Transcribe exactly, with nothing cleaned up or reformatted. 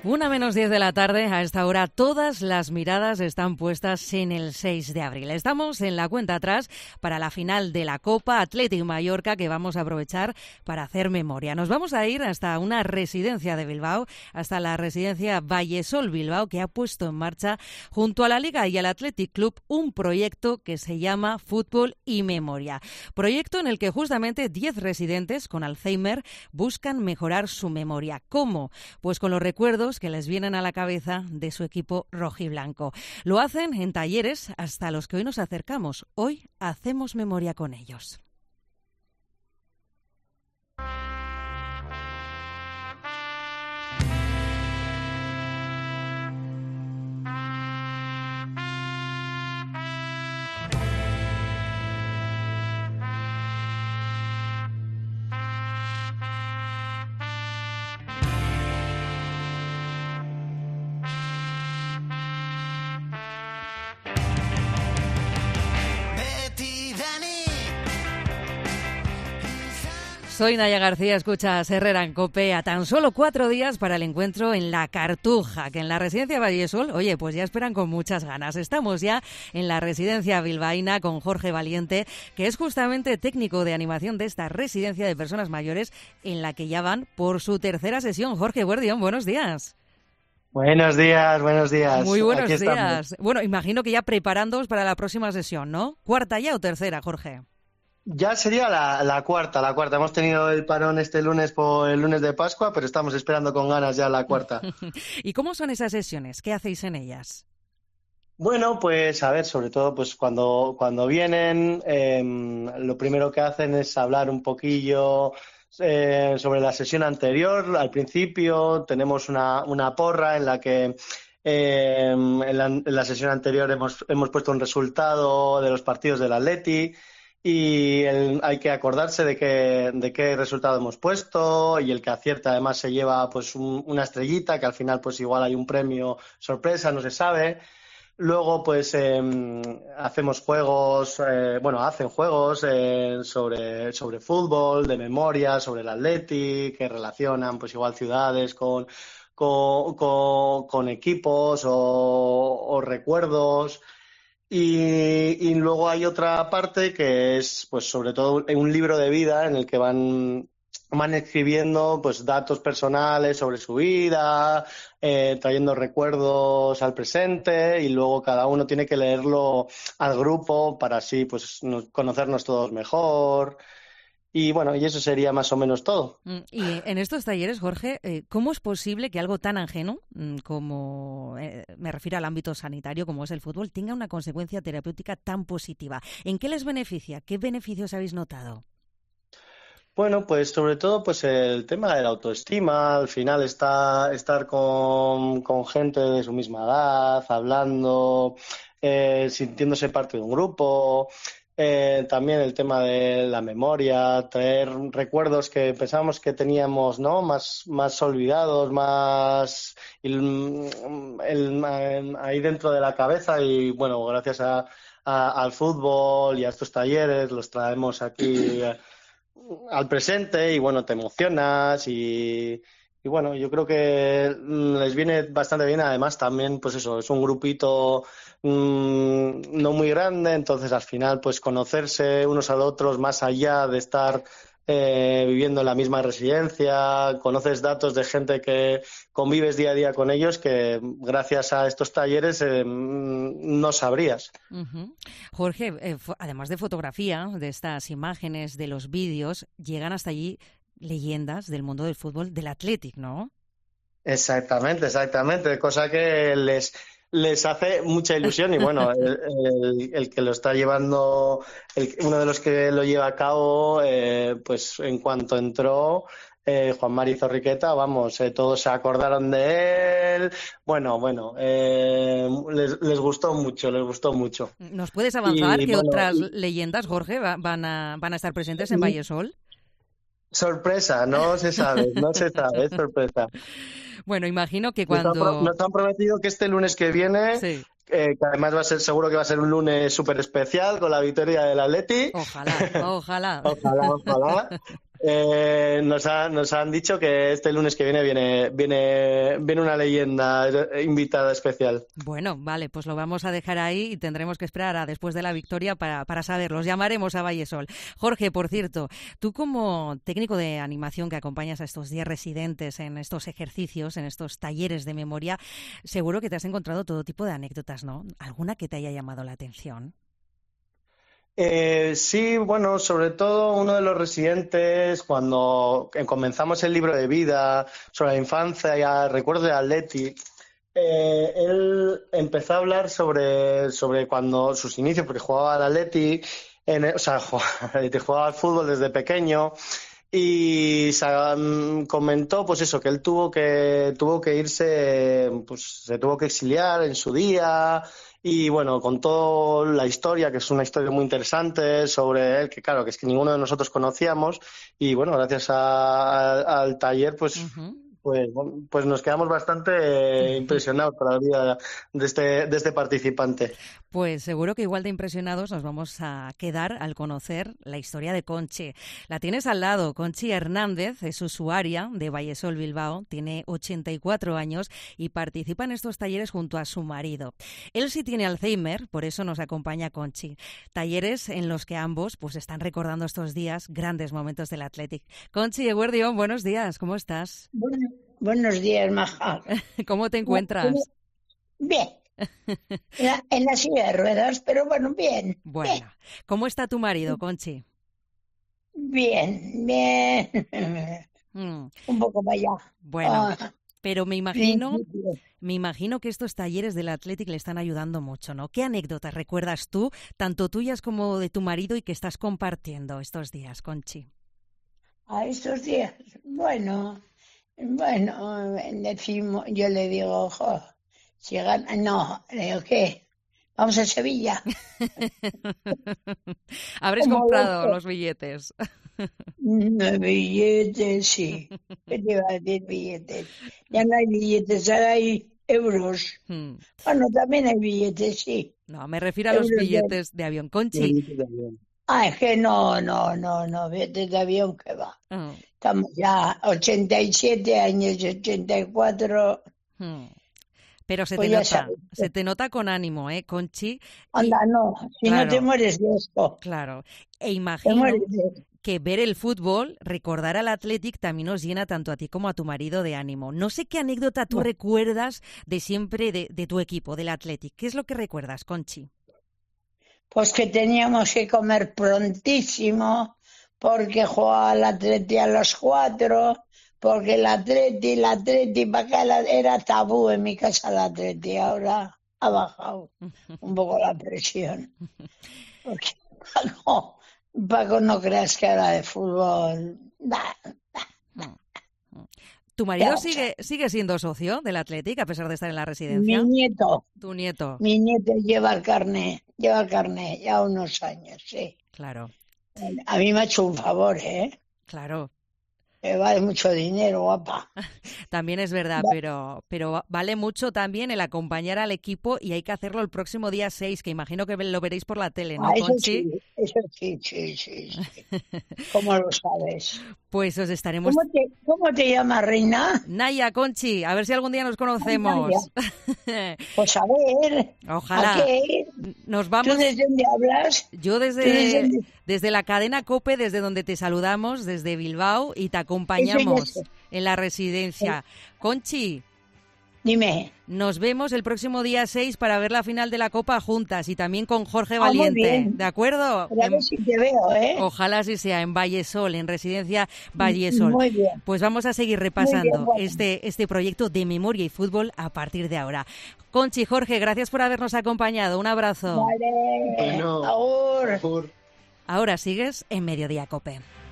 Una menos diez de la tarde, a esta hora todas las miradas están puestas en el seis de abril. Estamos en la cuenta atrás para la final de la Copa Athletic Mallorca, que vamos a aprovechar para hacer memoria. Nos vamos a ir hasta una residencia de Bilbao, hasta la residencia Vallesol Bilbao, que ha puesto en marcha junto a la Liga y al Athletic Club un proyecto que se llama Fútbol y Memoria. Proyecto en el que justamente diez residentes con Alzheimer buscan mejorar su memoria. ¿Cómo? Pues con los recuerdos que les vienen a la cabeza de su equipo rojiblanco. Lo hacen en talleres hasta los que hoy nos acercamos. Hoy hacemos memoria con ellos. Soy Naya García, escuchas Herrera en COPE a tan solo cuatro días para el encuentro en La Cartuja, que en la residencia Vallesol, oye, pues ya esperan con muchas ganas. Estamos ya en la residencia bilbaína con Jorge Valiente, que es justamente técnico de animación de esta residencia de personas mayores en la que ya van por su tercera sesión. Jorge Buerdión, buenos días. Buenos días, buenos días. Muy buenos Aquí días. Estamos. Bueno, imagino que ya preparándoos para la próxima sesión, ¿no? ¿Cuarta ya o tercera, Jorge? Ya sería la, la cuarta, la cuarta. Hemos tenido el parón este lunes por el lunes de Pascua, pero estamos esperando con ganas ya la cuarta. ¿Y cómo son esas sesiones? ¿Qué hacéis en ellas? Bueno, pues a ver, sobre todo pues cuando, cuando vienen, eh, lo primero que hacen es hablar un poquillo eh, sobre la sesión anterior. Al principio tenemos una, una porra en la que eh, en, la, en la sesión anterior hemos, hemos puesto un resultado de los partidos del Atleti. Y el, hay que acordarse de qué, de qué resultado hemos puesto, y el que acierta además se lleva pues un, una estrellita, que al final pues igual hay un premio sorpresa, no se sabe. Luego pues eh, hacemos juegos, eh, bueno, hacen juegos eh, sobre, sobre fútbol, de memoria, sobre el Atleti, que relacionan pues igual ciudades con, con, con, con equipos o, o recuerdos. Y, y luego hay otra parte que es, pues, sobre todo un libro de vida en el que van, van escribiendo, pues, datos personales sobre su vida, eh, trayendo recuerdos al presente, y luego cada uno tiene que leerlo al grupo para así, pues, nos, conocernos todos mejor. Y bueno, y eso sería más o menos todo. Y en estos talleres, Jorge, ¿cómo es posible que algo tan ajeno como, eh, me refiero al ámbito sanitario, como es el fútbol, tenga una consecuencia terapéutica tan positiva? ¿En qué les beneficia? ¿Qué beneficios habéis notado? Bueno, pues sobre todo pues el tema de la autoestima. Al final está estar con, con gente de su misma edad, hablando, eh, sintiéndose parte de un grupo. Eh, también el tema de la memoria, traer recuerdos que pensábamos que teníamos, ¿no? Más, más olvidados, más el, el, ahí dentro de la cabeza, y bueno, gracias a, a, al fútbol y a estos talleres los traemos aquí al presente, y bueno, te emocionas y, y bueno, yo creo que les viene bastante bien. Además también, pues eso, es un grupito mmm, no muy grande, entonces al final pues conocerse unos a los otros más allá de estar eh, viviendo en la misma residencia, conoces datos de gente que convives día a día con ellos que gracias a estos talleres eh, no sabrías. Uh-huh. Jorge, eh, además de fotografía, de estas imágenes, de los vídeos, llegan hasta allí leyendas del mundo del fútbol, del Athletic, ¿no? Exactamente, exactamente, cosa que les les hace mucha ilusión. Y bueno, el, el, el que lo está llevando, el, uno de los que lo lleva a cabo, eh, pues en cuanto entró, eh, Juan Mari Zorriqueta, vamos, eh, todos se acordaron de él. Bueno, bueno, eh, les, les gustó mucho, les gustó mucho. ¿Nos puedes avanzar y, qué bueno, otras y... leyendas, Jorge, van a, van a estar presentes en Vallesol? Sorpresa, no se sabe, no se sabe, es sorpresa. Bueno, imagino que cuando... Nos han, nos han prometido que este lunes que viene, sí. eh, que además va a ser, seguro que va a ser un lunes súper especial con la victoria del Atleti. Ojalá, ojalá. Ojalá, ojalá. Eh, nos, ha, nos han dicho que este lunes que viene viene, viene, viene una leyenda invitada especial. Bueno, vale, pues lo vamos a dejar ahí y tendremos que esperar a después de la victoria para, para saberlo. Os llamaremos a Vallesol. Jorge, por cierto, tú como técnico de animación que acompañas a estos diez residentes en estos ejercicios, en estos talleres de memoria, seguro que te has encontrado todo tipo de anécdotas, ¿no? ¿Alguna que te haya llamado la atención? Eh, sí, bueno, sobre todo uno de los residentes, cuando comenzamos el libro de vida sobre la infancia, ya recuerdo de Atleti, eh, él empezó a hablar sobre, sobre cuando sus inicios, porque jugaba al Atleti, en, o sea, jugaba, jugaba al fútbol desde pequeño. Y se, um, comentó, pues eso, que él tuvo que tuvo que irse, pues se tuvo que exiliar en su día y bueno, contó la historia, que es una historia muy interesante sobre él, que claro, que es que ninguno de nosotros conocíamos y bueno, gracias a, a, al taller, pues. Uh-huh. Pues, pues nos quedamos bastante impresionados por la vida de este, de este participante. Pues seguro que igual de impresionados nos vamos a quedar al conocer la historia de Conchi. La tienes al lado. Conchi Hernández es usuaria de Vallesol Bilbao, tiene ochenta y cuatro años y participa en estos talleres junto a su marido. Él sí tiene Alzheimer, por eso nos acompaña Conchi. Talleres en los que ambos pues están recordando estos días grandes momentos del Athletic. Conchi Eguerdión, buenos días, ¿cómo estás? Bueno. Buenos días, Maja. ¿Cómo te encuentras? Bien. En la, en la silla de ruedas, pero bueno, bien. Bueno, bien. ¿Cómo está tu marido, Conchi? Bien, bien. Mm. Un poco para allá. Bueno, oh. Pero me imagino, me imagino que estos talleres del Athletic le están ayudando mucho, ¿no? ¿Qué anécdotas recuerdas tú, tanto tuyas como de tu marido, y que estás compartiendo estos días, Conchi? A estos días, bueno... Bueno, decimos, yo le digo, ojo, si gana, no, le digo, ¿qué? Vamos a Sevilla. Habrás comprado los billetes. No, billetes, sí. ¿Qué te iba a decir billetes? Ya no hay billetes, ahora hay euros. Hmm. Bueno, también hay billetes, sí. No, me refiero a euros los billetes de, de avión, Conchi. De avión. Ah, es que no, no, no, no, billetes de avión que va. Oh. Estamos ya ochenta y siete años, ochenta y cuatro. Hmm. Pero se pues te nota, sabes. se te nota con ánimo, ¿eh, Conchi? Anda, y... no, si claro, no te mueres de esto. Claro, e imagino de... que ver el fútbol, recordar al Athletic también nos llena tanto a ti como a tu marido de ánimo. No sé qué anécdota tú no. recuerdas de siempre de, de tu equipo, del Athletic. ¿Qué es lo que recuerdas, Conchi? Pues que teníamos que comer prontísimo, porque jugaba el Atleti a las cuatro, porque el Atleti, el Atleti, para acá era tabú en mi casa el Atleti, ahora ha bajado un poco la presión. Porque Paco, Paco no creas que era de fútbol. Nah, nah. ¿Tu marido sigue, sigue siendo socio del Athletic a pesar de estar en la residencia? Mi nieto. ¿Tu nieto? Mi nieto lleva el carné, lleva el carné ya unos años, sí. Claro. A mí me ha hecho un favor, ¿eh? Claro. Me vale mucho dinero, guapa. También es verdad, Va. pero, pero vale mucho también el acompañar al equipo y hay que hacerlo el próximo día seis, que imagino que lo veréis por la tele, ¿no, ah, eso Conchi? Sí, eso sí, sí, sí. sí. ¿Cómo lo sabes? Pues os estaremos... ¿Cómo te, cómo te llamas, reina? Naya, Conchi, a ver si algún día nos conocemos. Pues a ver. Ojalá. ¿A qué? Nos vamos... ¿Tú desde dónde hablas? Yo desde, desde, desde la cadena COPE, desde donde te saludamos, desde Bilbao, y te acompañamos en la residencia. Conchi. Dime. Nos vemos el próximo día seis para ver la final de la Copa juntas y también con Jorge ah, Valiente. ¿De acuerdo? A ver si te veo, ¿eh? Ojalá así sea, en Vallesol, en Residencia Vallesol. Muy bien. Pues vamos a seguir repasando bien, bueno. este, este proyecto de memoria y fútbol a partir de ahora. Conchi, Jorge, gracias por habernos acompañado. Un abrazo. Vale. Bueno, Ahora. Ahora sigues en Mediodía Cope.